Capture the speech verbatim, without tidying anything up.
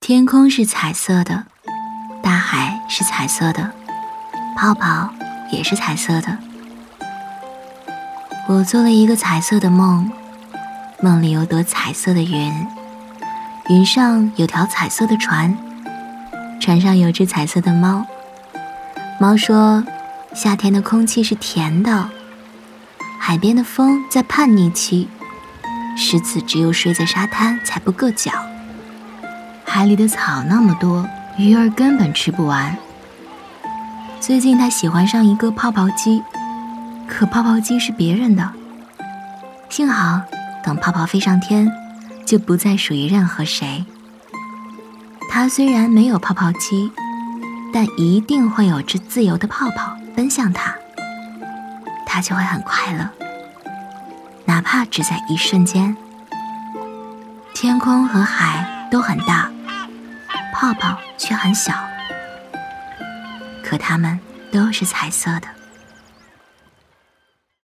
天空是彩色的，大海是彩色的，泡泡也是彩色的。我做了一个彩色的梦，梦里有朵彩色的云，云上有条彩色的船，船上有只彩色的猫。猫说，夏天的空气是甜的，海边的风在叛逆期，狮子只有睡在沙滩才不硌脚。海里的草那么多，鱼儿根本吃不完。最近他喜欢上一个泡泡机，可泡泡机是别人的。幸好等泡泡飞上天，就不再属于任何谁。他虽然没有泡泡机，但一定会有只自由的泡泡奔向他，他就会很快乐，哪怕只在一瞬间。天空和海都很大，泡泡却很小，可它们都是彩色的。